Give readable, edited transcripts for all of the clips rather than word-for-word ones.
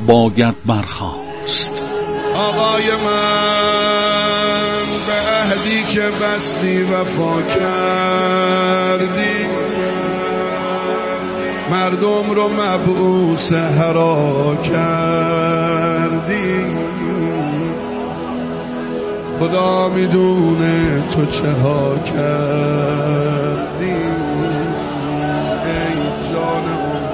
باید برخاست. آقای من به عهدی که بستی وفا کردی، مردم رو مبعوث هرا کردی. خدا میدونه تو چه ها کردی. ای جان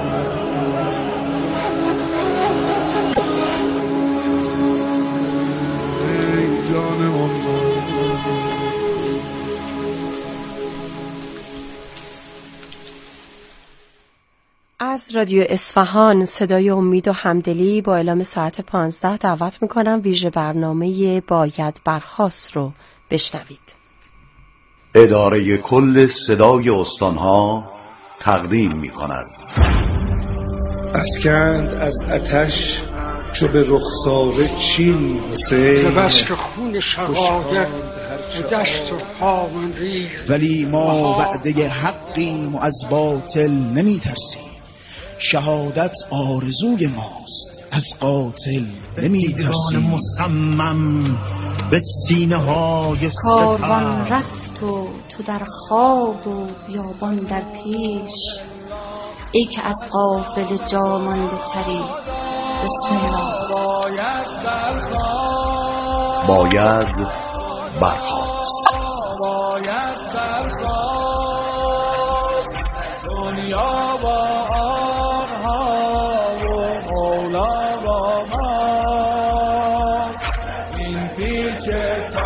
از رادیو اصفهان صدای امید و همدلی با اعلام ساعت 15 دعوت میکنم ویژه برنامه باید برخاست رو بشنوید. اداره کل صدای استانها تقدیم میکند. افکند از آتش چو به رخسار چین حسین، ز بس که خون شقایق به دشت و هامون ریخت، ولی ما وعده حقیم و از باطل نمی ترسیم. شهادت آرزوی ماست، از قاتل نمی ترسیم. مصمم به سینه های کاروان رفت و تو در خواب و بیابان در پیش، ای که از قافله جا مانده تری. بسم الله. باید برخاست. دنیا با آنها و مولا با ما، این پیچه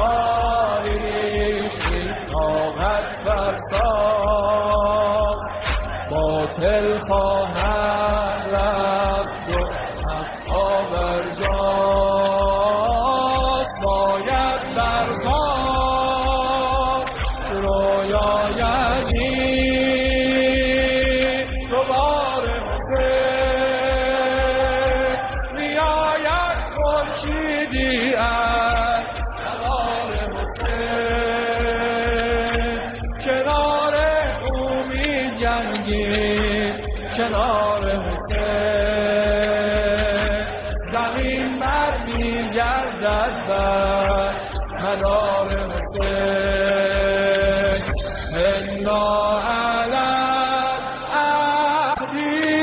تاریخی طاقت فرساد، باطل خواهد رفت و حقا برجاست. باید برخاست رویایدی دوباره حسین، میآید خورشیدی از نوار حسین. کنار او می جنگیم، کنار حسین. زمین بر می گردد بر مدار حسین. انا علی عهدی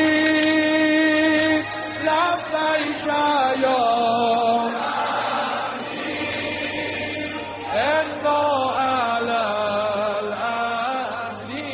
لبیک یا انا علی العهدی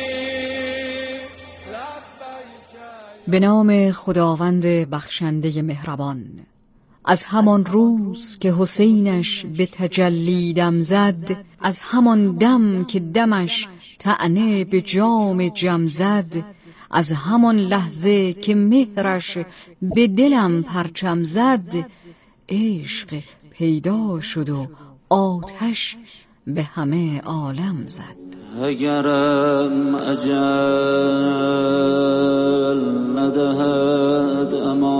لبیک. به نام خداوند بخشنده مهربان. از همان روز که حسینش به تجلی دم زد، از همان دم که دمش طعنه به جام جم زد، از همان لحظه که مهرش به دلم پرچم زد، عشق پیدا شد و آتش به همه عالم زد. اگرم اجل ندهد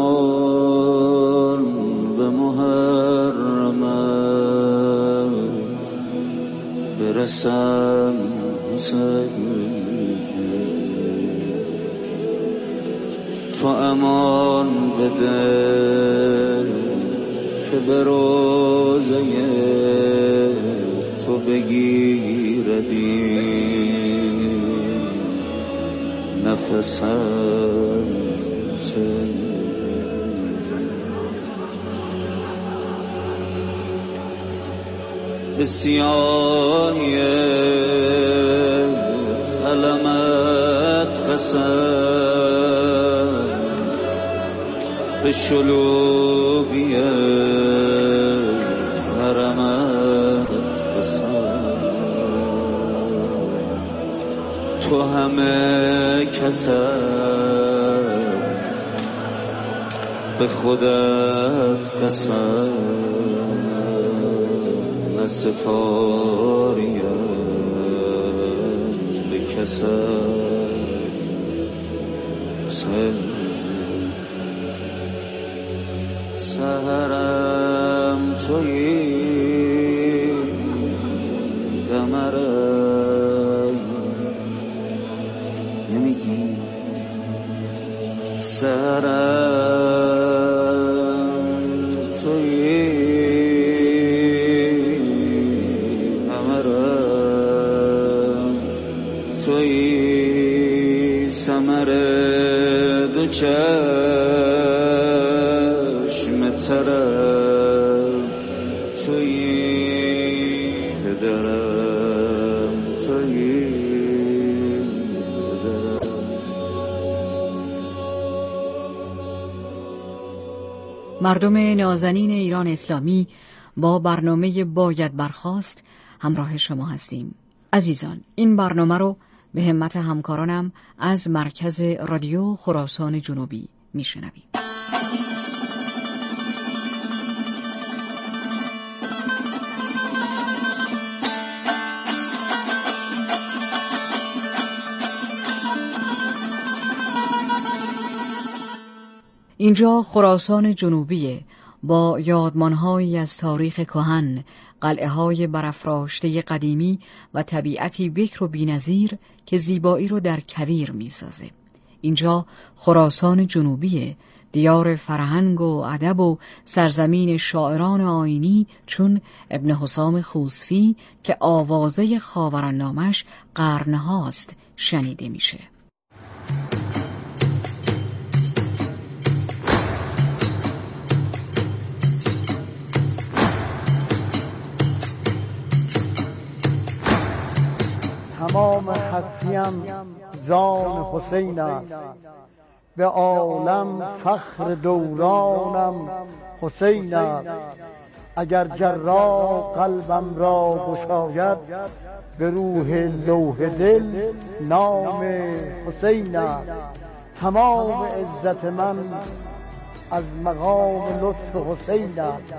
امان به محرمت، برسم حسین. تو امان بده که به روزه تو بگیردی نفسم. به سیاهی علمت قسم، به شلوغی حرمت قسم. تو همه کسم به خودت قسم، نه سپاریم به کسم. سحرم تویی قمرم نمیگی، سحرم دو چشم ترم تویی، پدرم تویی، پدرم. مردم نازنین ایران اسلامی، با برنامه باید برخاست همراه شما هستیم. عزیزان، این برنامه رو به همت همکارانم از مرکز رادیو خراسان جنوبی میشنوید. اینجا خراسان جنوبیه، با یادمانهایی از تاریخ کهن، قلعه‌های برافراشته قدیمی و طبیعتی بکر و بی‌نظیر که زیبایی رو در کویر می‌سازه. اینجا خراسان جنوبیه، دیار فرهنگ و ادب و سرزمین شاعران آیینی چون ابن حسام خوسفی که آوازه خاورنامش قرن‌هاست شنیده میشه. تمام هستیم زان حسین است، به عالم فخر دورانم حسین است. اگر جراح قلبم را گشاید، به روح لوح دل نام حسین است. تمام عزت من از مقام لطف حسین است.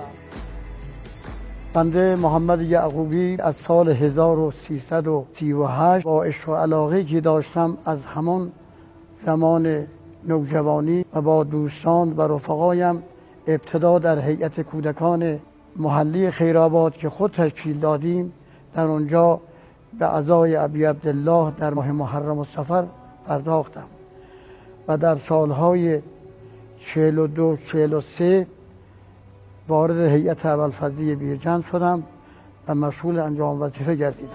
بنده محمد یعقوبی از سال 1338 با عشق و علاقه که داشتم از همان زمان نوجوانی و با دوستان و رفقایم، ابتدا در هیئت کودکان محلی خیرآباد که خود تشکیل دادیم، در اونجا به عزای ابی عبدالله در ماه محرم و صفر پرداختم و در سالهای 42-43 وارد هیئت ابوالفضلی بیرجند شدم و مشغول انجام وظیفه گردیدم.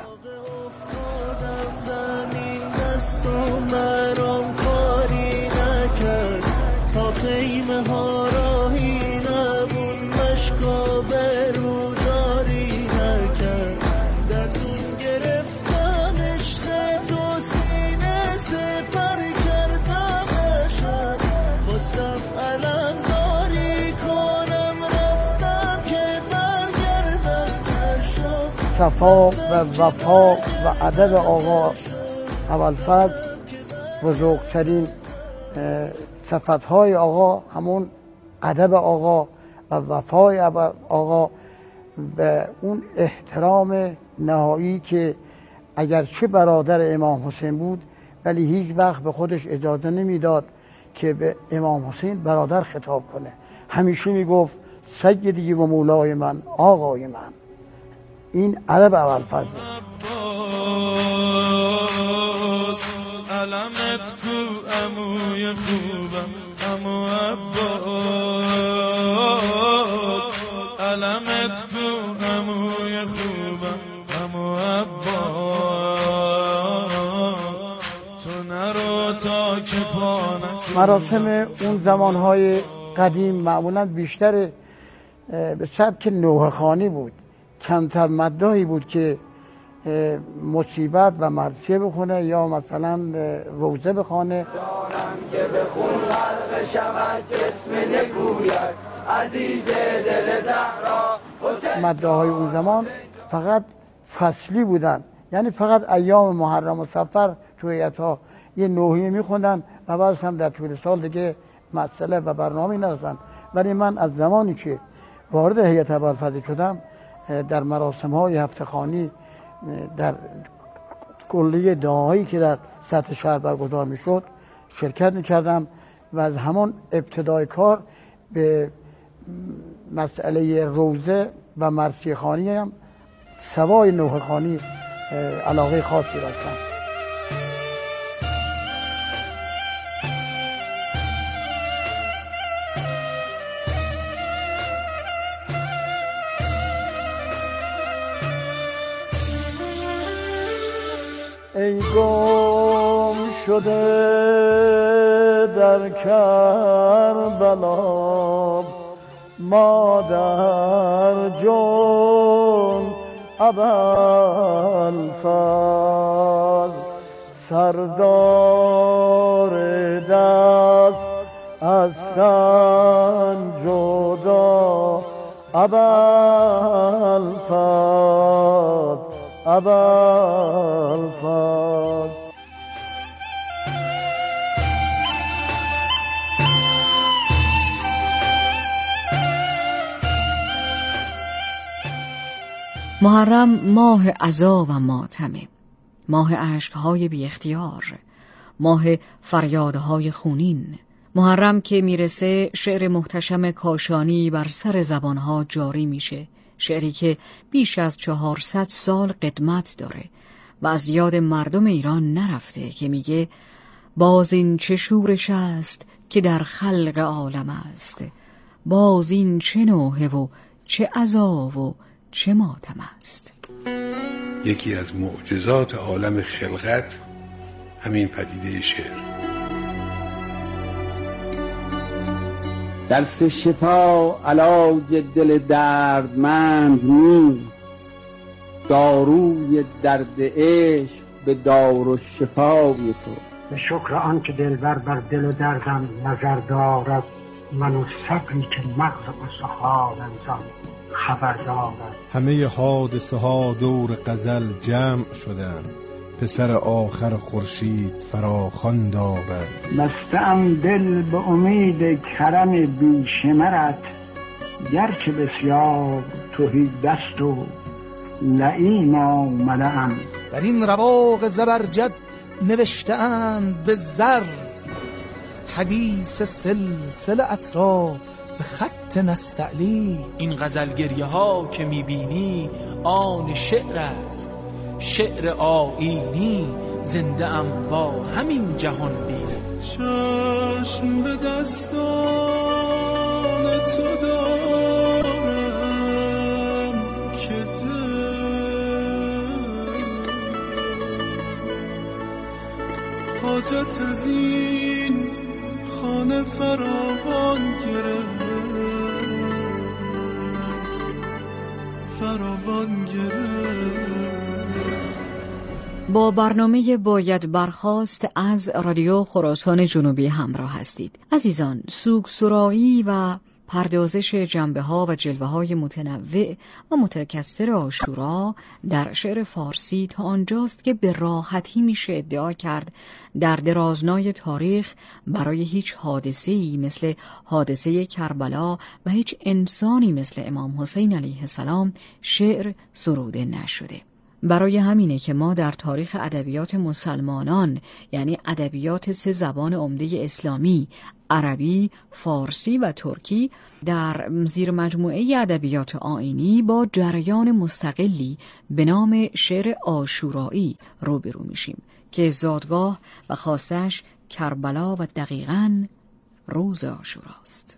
تا خیمه ها راهی نبود، مشکا به روزاری نکرد. دتون گرفتم عشق تو، سینه سپر کردم عشق. خواستم علم داری کنم، رفتم که برگردم عشق. صفا و وفا و ادب آقا ابوالفضل بزرگترین صفتهای آقا همون ادب آقا و وفای آقا و اون احترام نهایی که اگرچه برادر امام حسین بود ولی هیچ وقت به خودش اجازه نمیداد که به امام حسین برادر خطاب کنه. همیشه میگفت سیدی و مولای من، آقای من. این ادب ابوالفضل. علمت کو عموی خوبم، عمو عباس. علمت کو عموی خوبم، عمو عباس. تو نرو تا که پانک. مراسم اون زمانهای قدیم معمولا بیشتر به سبک نوحه‌خوانی بود. کمتر مداحی بود که مصیبت و مرثیه بخونه یا مثلا روزه بخونه. جانم که بخون غرق شود، جسم نکوید عزیز دل زهرا. مداحهای اون زمان فقط فصلی بودن، یعنی فقط ایام محرم و صفر تو هیئت‌ها یه نوحیه میخوندن و بعدش هم در طول سال دیگه مسئله و برنامه نداشتن. ولی من از زمانی که وارد هیئت ابوالفضل شدم، در مراسم‌های هفته‌خوانی، در کلیه دعاهایی که در سطح شهر برگزار میشد شرکت میکردم و از همان ابتدای کار به مسئله روزه و مرثیه خوانی هم سوای نوحه خوانی علاقه خاصی داشتم. ای گم شده در کربلا مادر جون ابوالفضل سردار دست از سن جدا ابوالفضل محرم ماه عزا و ماتمه، ماه اشکهای بی اختیار، ماه فریادهای خونین. محرم که میرسه شعر محتشم کاشانی بر سر زبانها جاری میشه، شعری که بیش از 400 سال قدمت داره و از یاد مردم ایران نرفته، که میگه باز این چه شورش است که در خلق عالم است، باز این چه نوحه و چه عزا و چه ماتم است. یکی از معجزات عالم خلقت همین پدیده شعر. درس شفا علاج دل دردمند نیست، داروی درد عشق به دار و شفای تو. به شکر آن که دلبر بر دل و دردم نظر دارد، من و صبری که مغز استخوانم زان خبر دارد. همه حادثه ها دور غزل جمع شدند، پسر آخر خورشید فراخوان دارد. بسته‌ام دل به امید کرم بیشمرت، گرچه بسیار تهی دست و لئیم آمده‌ام. در این رواق زبرجد نوشته‌اند به زر، حدیث سلسله‌ات را به خط نستعلی. این غزلگریه ها که میبینی آن شعر است، شعر آیینی، زنده ام با همین جهان بین. چشم به دستان تو دارم که دل حاجت از این خانه فراوان گرفت، فراوان گرفت. با برنامه باید برخاست از رادیو خراسان جنوبی همراه هستید. عزیزان، سوگسرایی و پردازش جنبه‌ها و جلوه‌های متنوع و متکثر عاشورا در شعر فارسی تا آنجاست که به راحتی میشه ادعا کرد در درازنای تاریخ برای هیچ حادثه‌ای مثل حادثه کربلا و هیچ انسانی مثل امام حسین علیه السلام شعر سروده نشده. برای همینه که ما در تاریخ ادبیات مسلمانان، یعنی ادبیات 3 زبان عمده اسلامی، عربی، فارسی و ترکی، در زیر مجموعه ادبیات آیینی با جریان مستقلی به نام شعر عاشورایی روبرو میشیم که زادگاه و خاصش کربلا و دقیقاً روز عاشوراست.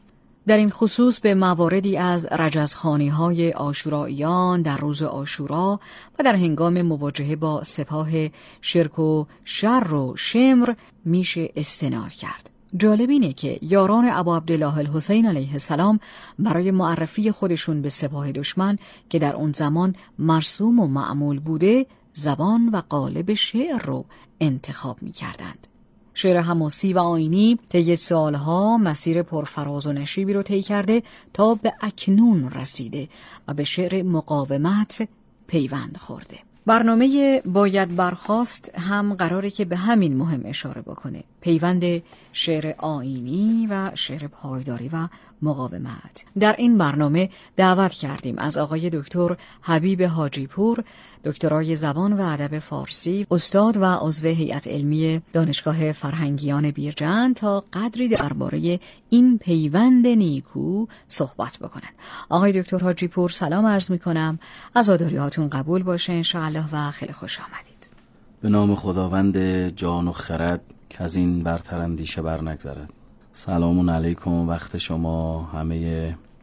در این خصوص به مواردی از رجزخوانی‌های عاشوراییان در روز عاشورا و در هنگام مواجهه با سپاه شرک و شر و شمر میشه استناد کرد. جالب اینه که یاران ابا عبدالله الحسین علیه السلام برای معرفی خودشون به سپاه دشمن که در اون زمان مرسوم و معمول بوده، زبان و قالب شعر رو انتخاب می‌کردند. شعر حماسی و آیینی طی سالها مسیر پرفراز و نشیبی رو طی کرده تا به اکنون رسیده و به شعر مقاومت پیوند خورده. برنامه باید برخاست هم قراره که به همین مهم اشاره بکنه، پیوند شعر آیینی و شعر پایداری و مقاومت. در این برنامه دعوت کردیم از آقای دکتر حبیب حاجی پور، دکترای زبان و ادب فارسی، استاد و عضو هیئت علمی دانشگاه فرهنگیان بیرجند، تا قدری درباره این پیوند نیکو صحبت بکنن. آقای دکتر حاجی پور سلام عرض میکنم، عزاداریاتون قبول باشه انشاءالله و خیلی خوش آمدید. به نام خداوند جان و خرد که از این برتر اندیشه بر نگذرد. سلام علیکم، وقت شما همه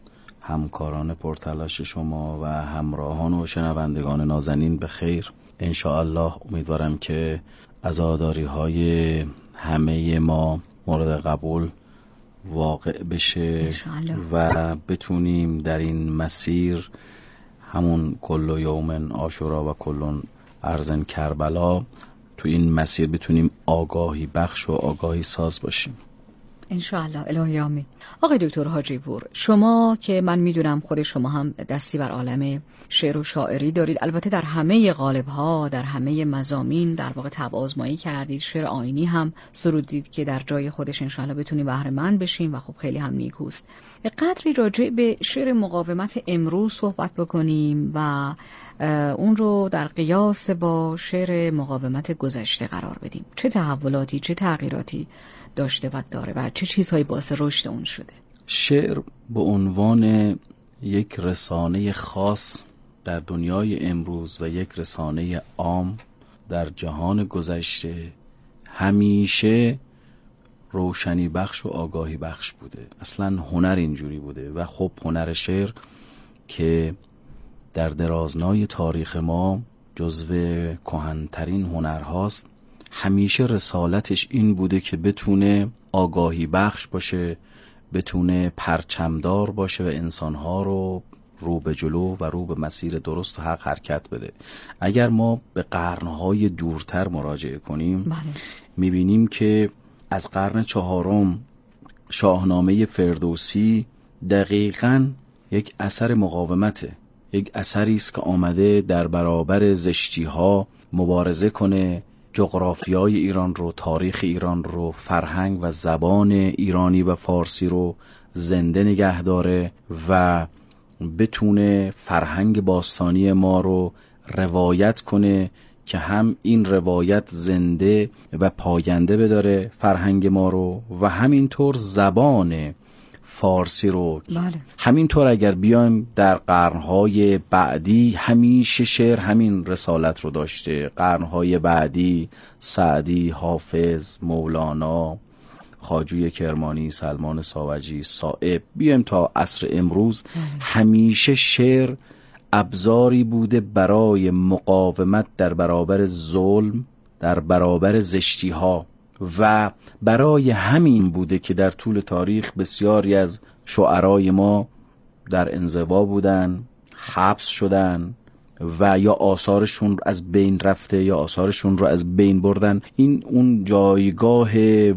همکاران پرتلاش شما و همراهان و شنوندگان نازنین به خیر. انشاءالله امیدوارم که عزاداری های همه ما مورد قبول واقع بشه و بتونیم در این مسیر همون کل یوم عاشورا و کل ارض کربلا تو این مسیر بتونیم آگاهی بخش و آگاهی ساز باشیم انشاءالله. الهی آمین. آقای دکتر حاجی پور، شما که من میدونم خود شما هم دستی بر عالم شعر و شاعری دارید، البته در همه قالب‌ها، در همه مضامین در واقع طبع آزمایی کردید، شعر آیینی هم سرودید که در جای خودش انشاءالله بتونیم بهره مند بشیم و خب خیلی هم نیکوست. قدری راجع به شعر مقاومت امروز صحبت بکنیم و اون رو در قیاس با شعر مقاومت گذشته قرار بدیم. چه تحولاتی، چه تغییراتی داشته و داره و چه چیزهایی باعث رشد اون شده؟ شعر به عنوان یک رسانه خاص در دنیای امروز و یک رسانه عام در جهان گذشته همیشه روشنی بخش و آگاهی بخش بوده. اصلا هنر اینجوری بوده و خب هنر شعر که در درازنای تاریخ ما جزو کهن‌ترین هنرهاست، همیشه رسالتش این بوده که بتونه آگاهی بخش باشه، بتونه پرچمدار باشه و انسانها رو به جلو و رو به مسیر درست و حق حرکت بده. اگر ما به قرنهای دورتر مراجعه کنیم میبینیم که از قرن 4 شاهنامه فردوسی دقیقاً یک اثر مقاومته، یک اثری است که آمده در برابر زشتی‌ها مبارزه کنه، جغرافیای ایران رو، تاریخ ایران رو، فرهنگ و زبان ایرانی و فارسی رو زنده نگه داره و بتونه فرهنگ باستانی ما رو روایت کنه که هم این روایت زنده و پاینده بداره فرهنگ ما رو و همینطور زبان فارسی رو. همینطور اگر بیایم در قرنهای بعدی همیشه شعر همین رسالت رو داشته. قرنهای بعدی سعدی، حافظ، مولانا، خواجوی کرمانی، سلمان ساوجی، صائب، بیایم تا عصر امروز همیشه شعر ابزاری بوده برای مقاومت در برابر ظلم، در برابر زشتی ها و برای همین بوده که در طول تاریخ بسیاری از شعرای ما در انزوا بودن، حبس شدن و یا آثارشون از بین رفته یا آثارشون رو از بین بردن. این اون جایگاه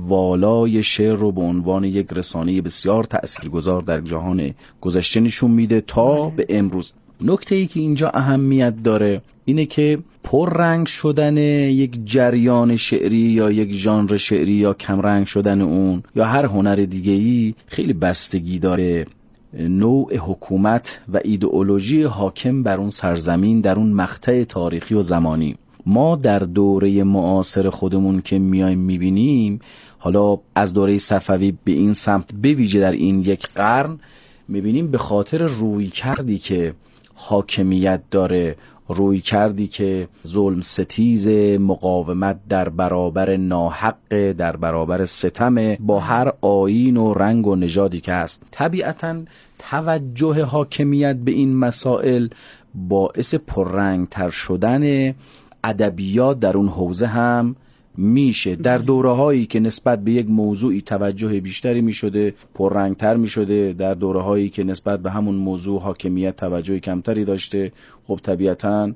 والای شعر رو به عنوان یک رسانه بسیار تأثیرگذار در جهان گذشته نشون میده تا به امروز. نکته‌ای که اینجا اهمیت داره اینه که پررنگ شدن یک جریان شعری یا یک ژانر شعری یا کمرنگ شدن اون یا هر هنر دیگه‌ای خیلی بستگی داره نوع حکومت و ایدئولوژی حاکم بر اون سرزمین در اون مقطع تاریخی و زمانی. ما در دوره معاصر خودمون که میایم میبینیم، حالا از دوره صفوی به این سمت به ویژه در این یک قرن میبینیم به خاطر روی کردی که حاکمیت داره، روی کردی که ظلم ستیز، مقاومت در برابر ناحق، در برابر ستم با هر آیین و رنگ و نژادی که هست، طبیعتاً توجه حاکمیت به این مسائل باعث پررنگ تر شدن ادبیات در اون حوزه هم میشه. در دوره هایی که نسبت به یک موضوعی توجه بیشتری میشده پررنگتر میشده، در دوره هایی که نسبت به همون موضوع حاکمیت توجه کمتری داشته خب طبیعتاً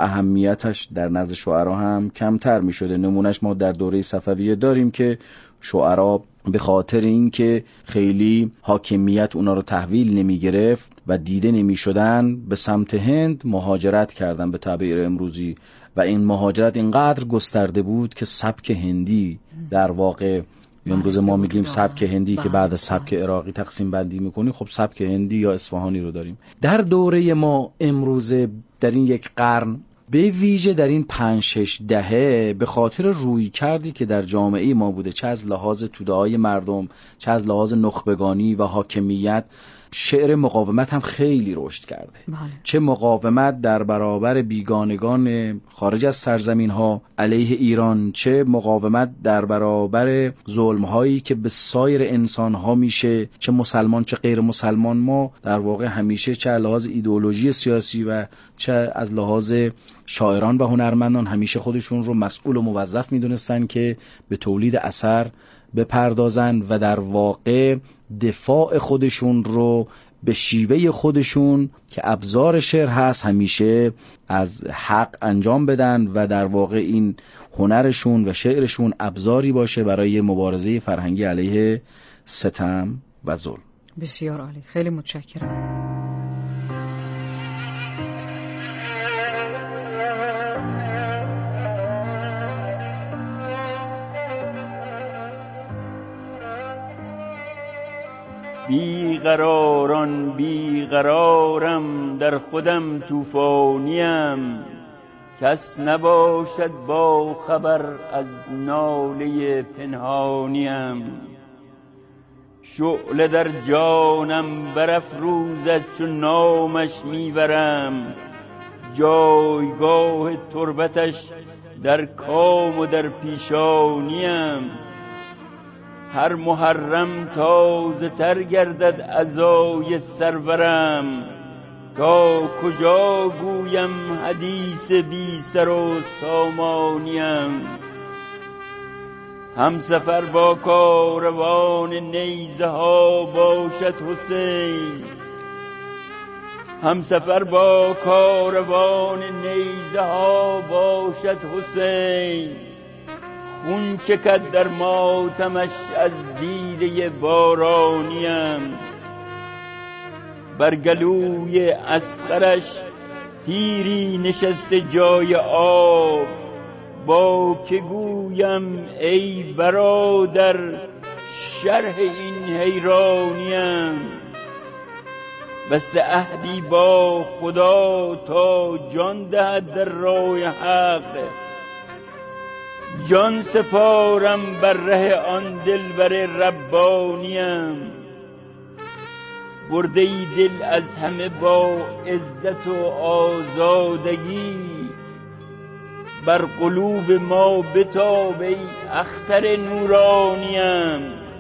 اهمیتش در نزد شعرا هم کمتر میشده. نمونش ما در دوره صفویه داریم که شعرا به خاطر اینکه خیلی حاکمیت اونا رو تحویل نمی گرفت و دیده نمی شدن به سمت هند مهاجرت کردن به تعبیر امروزی و این مهاجرت اینقدر گسترده بود که سبک هندی در واقع امروز ما میگیم سبک هندی که بعد از سبک عراقی تقسیم بندی میکنیم، خب سبک هندی یا اصفهانی رو داریم. در دوره ما امروز در این یک قرن به ویژه در این 5-6 دهه به خاطر روی کردی که در جامعه ما بوده، چه از لحاظ توده‌های مردم، چه از لحاظ نخبگانی و حاکمیت شعر مقاومت هم خیلی رشد کرده. چه مقاومت در برابر بیگانگان خارج از سرزمین ها علیه ایران، چه مقاومت در برابر ظلم هایی که به سایر انسان ها میشه، چه مسلمان چه غیر مسلمان. ما در واقع همیشه چه از لحاظ ایدئولوژی سیاسی و چه از لحاظ شاعران و هنرمندان همیشه خودشون رو مسئول و موظف میدونستن که به تولید اثر بپردازن و در واقع دفاع خودشون رو به شیوه خودشون که ابزار شعر هست همیشه از حق انجام بدن و در واقع این هنرشون و شعرشون ابزاری باشه برای مبارزه فرهنگی علیه ستم و ظلم. بسیار عالی، خیلی متشکرم. بیقراران بیقرارم، در خودم طوفانیم، کس نباشد با خبر از ناله پنهانیم. شعله در جانم برافروزد چو نامش میبرم، جایگاه تربتش در کام و در پیشانیم. هر محرم تازه تر گردد عزای سرورم، تا کجا گویم حدیث بی سر و سامانیم. همسفر با کاروان نیزه ها باشد حسین، همسفر با کاروان نیزه ها باشد حسین. خون چکد در ماتمش از دیده بارانیم. بر گلوی اصغرش تیری نشسته جای آب، با که گویم ای برادر شرح این حیرانیم. بسته عهدی با خدا تا جان دهد در راه حق، جان سپارم بر ره آن دلبر ربانیم. برده ای دل از همه با عزت و آزادگی، بر قلوب ما بتاب ای اختر نورانیم.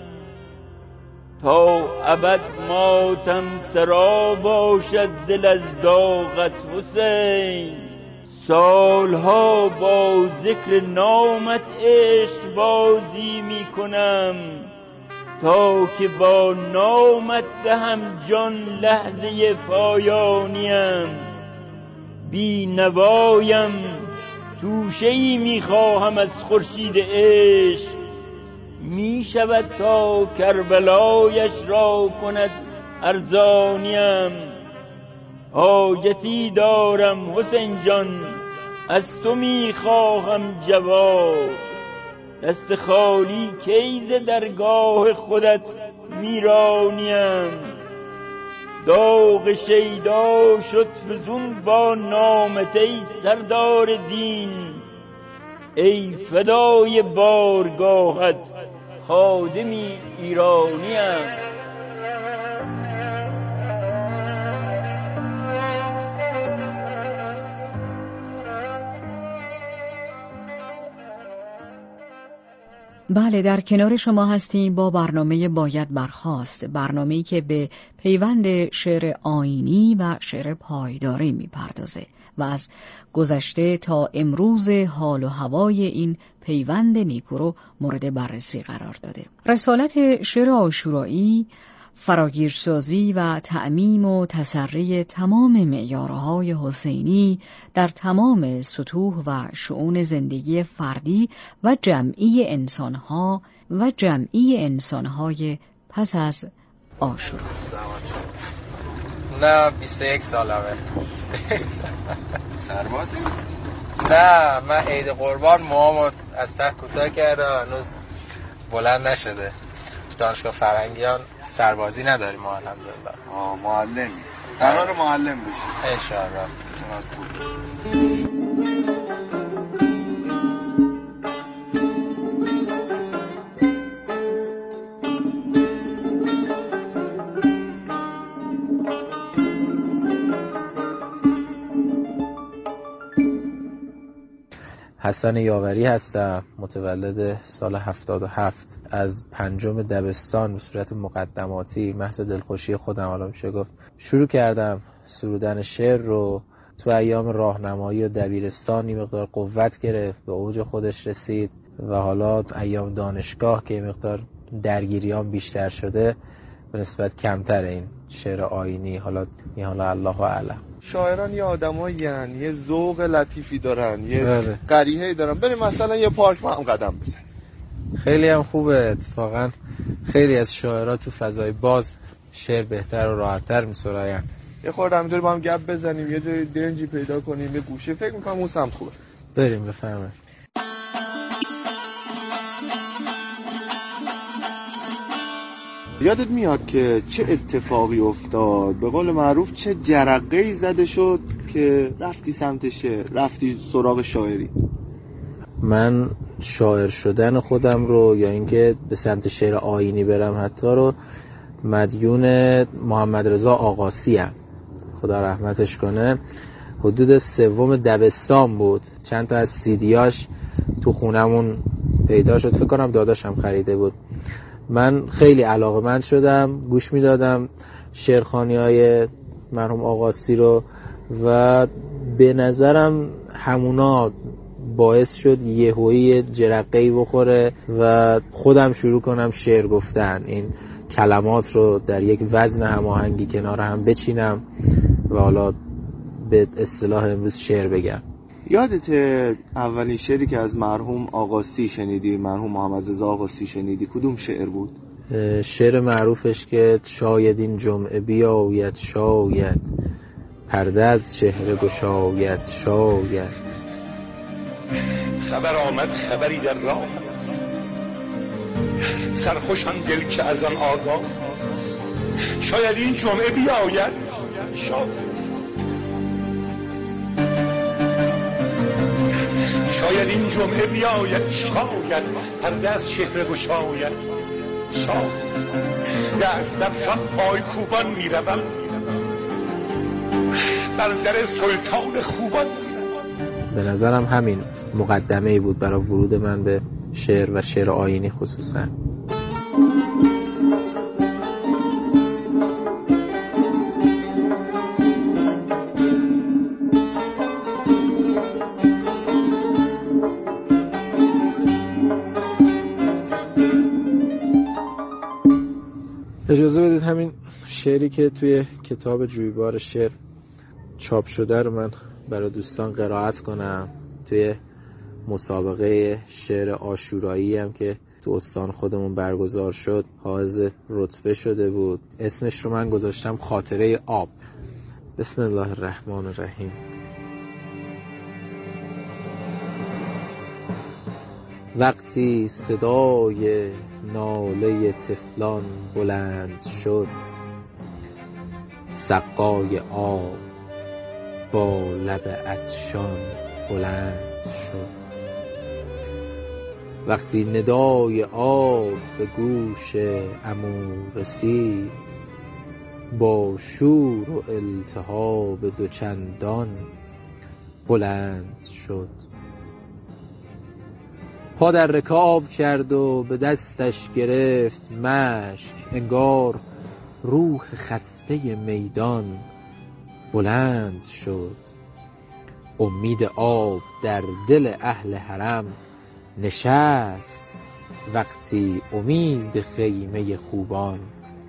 تا ابد ماتم سرا باشد دل از داغت حسین، سالها با ذکر نامت عشق بازی می کنم، تا که با نامت دهم جان لحظه پایانیم. بی نوایم توشه‌ای می خواهم از خورشید عشق، می شود تا کربلایش را کند ارزانیم. حاجتی دارم حسین جان از تو می خواهم جواب، دست خالی کیز درگاه خودت میرانیم. داغ شیدا شد فزون با نامت ای سردار دین، ای فدای بارگاهت خادمی ایرانیم. بله، در کنار شما هستیم با برنامه باید برخاست، برنامه‌ای که به پیوند شعر آیینی و شعر پایداری میپردازه و از گذشته تا امروز حال و هوای این پیوند نیکو رو مورد بررسی قرار داده. رسالت شعر عاشورایی فراگیرسازی و تعمیم و تسری تمام معیارهای حسینی در تمام سطوح و شؤون زندگی فردی و جمعی انسانهای پس از عاشورا است. نه 21 سالمه. سربازی؟ نه، من عید قربان موامو از ته کوتاه کردم، هنوز بلند نشده. دانشگاه فرهنگیان سربازی نداریم ما الحمدلله. معلمی قرار معلم بشی انشاءالله. حسن یاوری هستم، متولد سال 77. از 5 دبستان به صورت مقدماتی محض دلخوشی خودم، حالا میشه گفت، شروع کردم سرودن شعر رو. تو ایام راهنمایی و دبیرستانی مقدار قوت گرفت، به اوج خودش رسید و حالا ایام دانشگاه که مقدار درگیریام بیشتر شده به نسبت کمتر این شعر آیینی. حالا الله اعلم. شاعران یه آدمایی هن، یه ذوق لطیفی دارن، یه قریحه‌ای دارن. بریم مثلا یه پارک ما هم قدم بزنیم. خیلی هم خوبه. اتفاقا خیلی از شاعرها تو فضای باز شعر بهتر و راحت‌تر می‌سراین. یه خورده همینطوری با هم گپ بزنیم، یه جای دنجی پیدا کنیم، یه گوشه. فکر می‌کنم اون سمت خوبه. بریم. بفرمایید. یادت میاد که چه اتفاقی افتاد؟ به قول معروف چه جرقه‌ای زده شد که رفتی سمت شعر، رفتی سراغ شاعری؟ من شاعر شدن خودم رو یا اینکه به سمت شعر آیینی برم حتی رو مدیون محمد رضا آقاسی ام، خدا رحمتش کنه. حدود 3 دبستان بود، چند تا از سیدیاش تو خونمون پیدا شد، فکر کنم داداشم خریده بود. من خیلی علاقه‌مند شدم، گوش میدادم شعرخوانی‌های مرحوم آقاسی رو و به نظرم همونا باعث شد یهویی جرقه‌ای بخوره و خودم شروع کنم شعر گفتن. این کلمات رو در یک وزن هماهنگی کنار هم بچینم و حالا به اصطلاح امروز شعر بگم. یادت اولین شعری که از مرحوم آقاسی شنیدی، مرحوم محمد رضا آقاسی شنیدی، کدوم شعر بود؟ شعر معروفش که شاید این جمعه بیاید، شاید پرده از چهره گشاید، شاید. خبر آمد خبری در راه است، سرخوشم دل که از آن آگاه است. شاید این جمعه بیاید، شاید این جمعه بیاید، شاید پرده از چهره گشاید، شاید دست در شان پای کوبان میروم، بر در سلطان خوبان. به نظرم همین مقدمه‌ای بود برای ورود من به شعر و شعر آیینی خصوصا. اجازه بدید همین شعری که توی کتاب جویبار شعر چاپ شده رو من برای دوستان قرائت کنم. توی مسابقه شعر عاشورایی هم که تو استان خودمون برگزار شد حائز رتبه شده بود. اسمش رو من گذاشتم خاطره آب. بسم الله الرحمن الرحیم. وقتی صدای ناله طفلان بلند شد، سقای آب با لب عطشان بلند شد. وقتی ندای آب به گوش عمو رسید، با شور و التهاب دوچندان بلند شد. پا در رکاب کرد و به دستش گرفت مشک، انگار روح خسته میدان بلند شد. امید آب در دل اهل حرم نشست، وقتی امید خیمه خوبان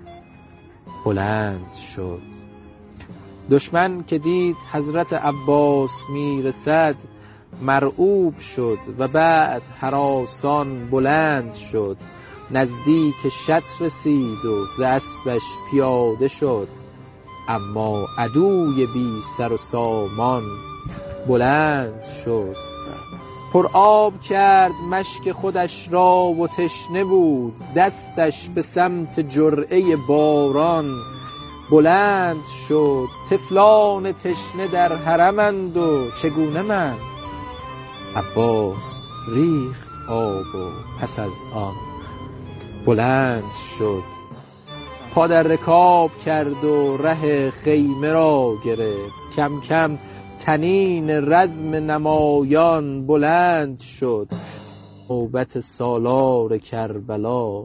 بلند شد. دشمن که دید حضرت عباس میرسد، مرعوب شد و بعد هراسان بلند شد. نزدیک شط رسید و ز اسبش پیاده شد، اما عدوی بی سر و سامان بلند شد. پر آب کرد مشک خودش را و تشنه بود، دستش به سمت جرعه باران بلند شد. طفلان تشنه در حرمند و چگونه من؟ عباس ریخت آب و پس از آن بلند شد. پا در رکاب کرد و ره خیمه را گرفت، کم کم تنین رزم نمایان بلند شد. نوبت سالار کربلا